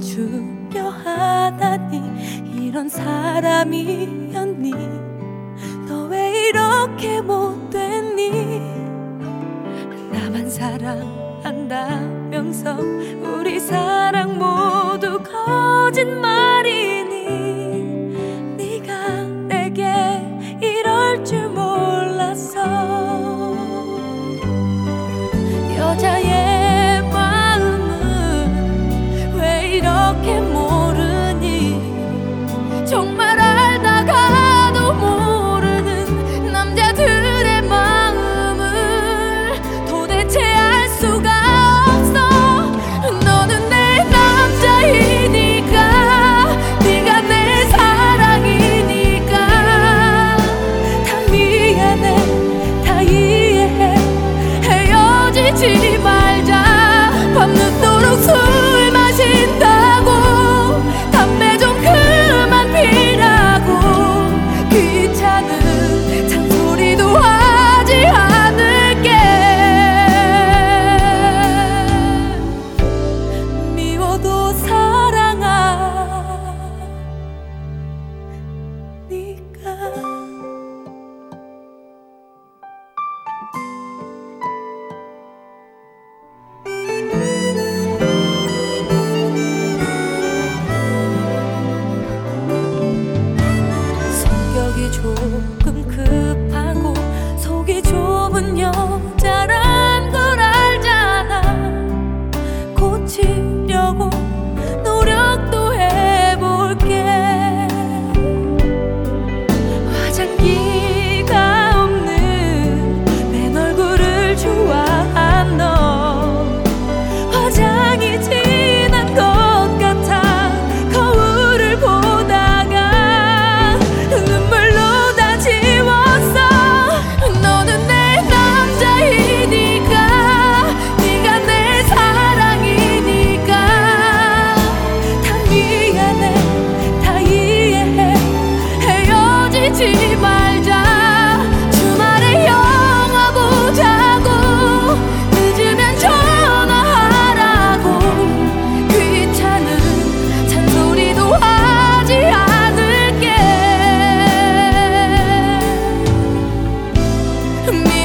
주려 하다니 이런 사람이었니? 너 왜 이렇게 못됐니? 나만 사랑한다면서 우리 사랑 모두 거짓말이니? 네가 내게 이럴 줄 몰랐어. 여자의 마음은 왜 이렇게 모르니? 정말 알다가도 모르는 남자들의 마음을 도대체 알 수가 없어. 너는 내 남자이니까, 네가 내 사랑이니까 다 미안해, 다 이해해. 헤어지지 말자. 밤늦도록 술 마신다고 담배 좀 그만 피라고 귀찮은 잔소리도 하지 않을게. 미워도 사랑하니까. 성격이 조금 급하고 속이 좁은 여자란 걸 알잖아. 고치려고 노력도 해볼게. 화장기가 없는 내 얼굴을 좋아한 너, 화장이 진한 것 같아 거울을 보다가 눈물로 다 지웠어. 너는 내 남자이니까, 네가 내 사랑이니까 다 미안해, 다 이해해. 헤어지지 말자. 주말에 영화 보자고 늦으면 전화하라고 귀찮은 잔소리도 하지 않을게.